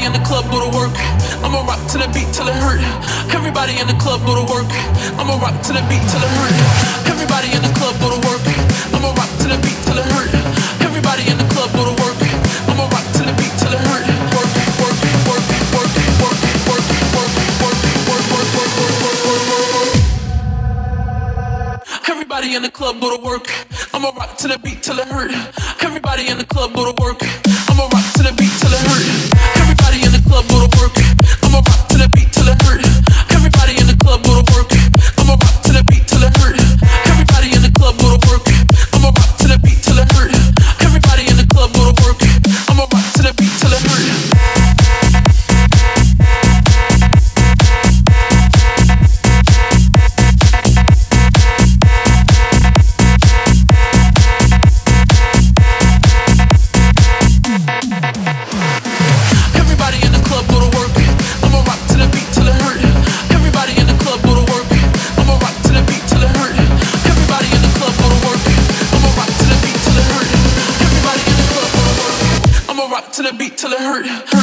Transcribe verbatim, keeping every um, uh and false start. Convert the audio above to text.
Everybody in the club go to work. I'ma rock to the beat till it hurt. Everybody in the club go to work. I'ma rock to the beat till it hurt. Everybody in the club go to work. I'ma rock to the beat till it hurt. Everybody in the club go to work. I'ma rock to the beat till it hurt. Work, work, work, work, work, work, work, work, work, work, work, work, work, work, work. Everybody in the club go to work. I'ma rock to the beat till it hurt. Everybody in the club go to work. I'ma rock to the beat till it hurt. Everybody in the club go to work. I'ma rock to the beat till it hurt. Everybody in the club go to work. I'ma rock to the beat till it hurt. Everybody in the club go to work. I'ma rock to the beat till it hurt. Everybody in the club go to work. I'ma rock to the beat till it hurt. To the beat till it hurt.